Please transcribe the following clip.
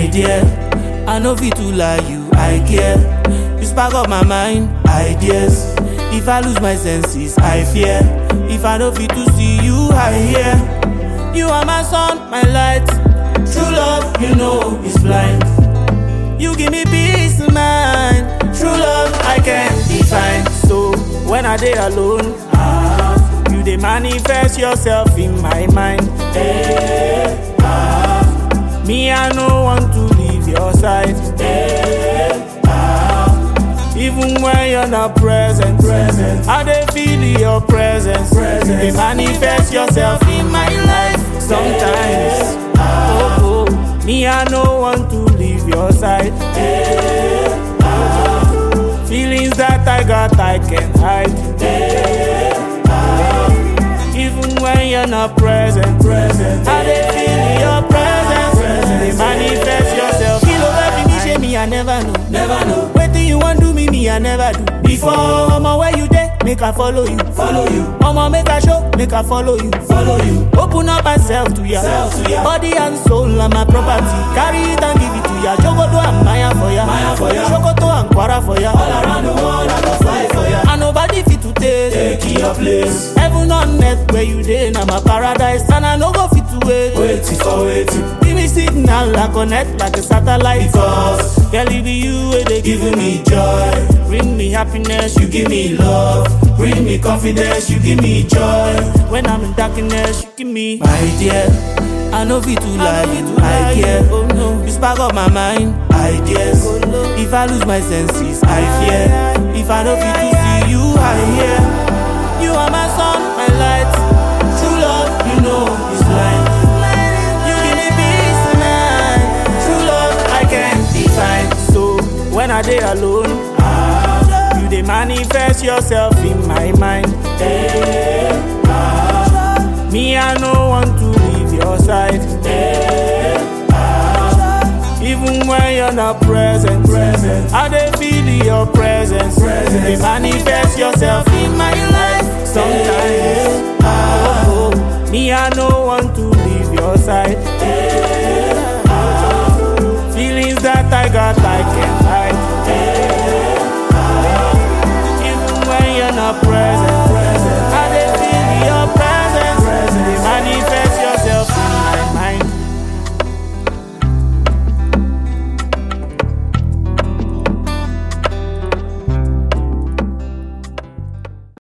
dear, I know fit to lie you, I care. You spark up my mind, ideas. If I lose my senses, I fear. If I know fit to see you, I hear. You are my sun, my light. True love, you know, is blind. You give me peace of mind. True love, I can't define. So when I dey alone, you dey manifest yourself in my mind. Me, I no want to leave your side. Even when you're not present, I dey feel your presence. You dey manifest yourself in my life. Sometimes, me, I no want to leave your side. Feelings that I got, I can't hide. Even when you're not present, I dey feel your presence. They manifest yourself. Kilo every me, I never know. Waiting you want do me, I never do. Before, I'ma where you there, make I follow you. I'ma make a show, make I follow you. Open up myself to ya. Body and soul are my property. Carry it and give it to ya. Jogodo and Maya for ya. Shokoto and Kwara for ya. All around the world, I go fly for ya. And nobody fit to take your place. Heaven on earth where you dey, na my paradise. And I no go fit to wait. Waiting. Give me signal, I connect like a satellite. Because girl, it be you where they giving me joy. Bring me happiness, You give me love. Bring me confidence. You give me joy. when I'm in darkness, you give me my dear. I know fit to lie you, I care. Oh no, you spark up my mind, ideas. If I lose my senses, I fear. If I know fit to see you, I hear. You are my sun, my light. True love, you know, is blind. You give me peace of mind. True love, I can't define. So when I dey alone, you dey manifest yourself in my mind. Me, I no want to leave your side. Even when you're not present, I dey feel your presence. You manifest yourself in my life. Sometimes, me, I no want to leave your side.